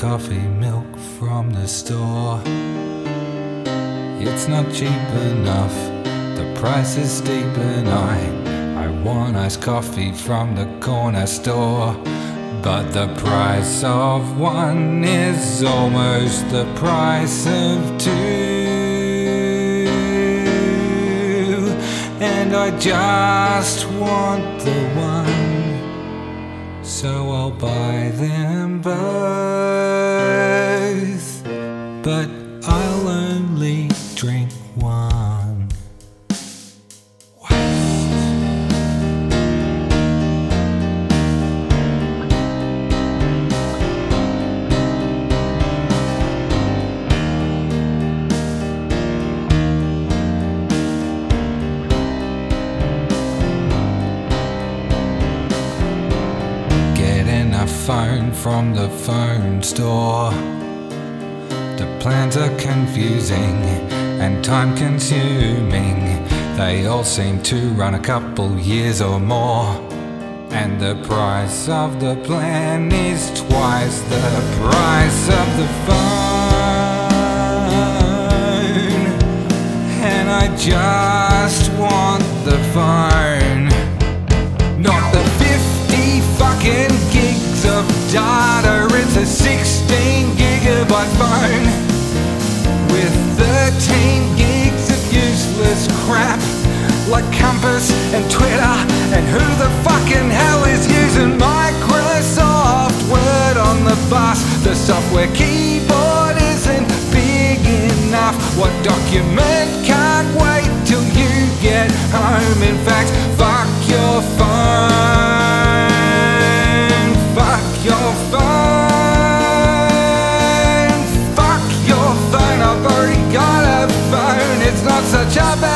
coffee milk from the store. It's not cheap enough, the price is steep, and I want iced coffee from the corner store. But the price of one is almost the price of two, and I just want the one, so I'll buy them both. But I'll only drink one. Getting a phone from the phone store. The plans are confusing and time consuming. They all seem to run a couple years or more, and the price of the plan is twice the price of the phone. And I just want the phone, not the 50 fucking gigs of data. It's a 16 gigabyte phone with 13 gigs of useless crap like Compass and Twitter. And who the fucking hell is using Microsoft Word on the bus? The software keyboard isn't big enough. What document can't wait till you get home? In fact, fuck your phone. Fuck your phone. Fuck your phone. I've already got a phone. It's not such a bad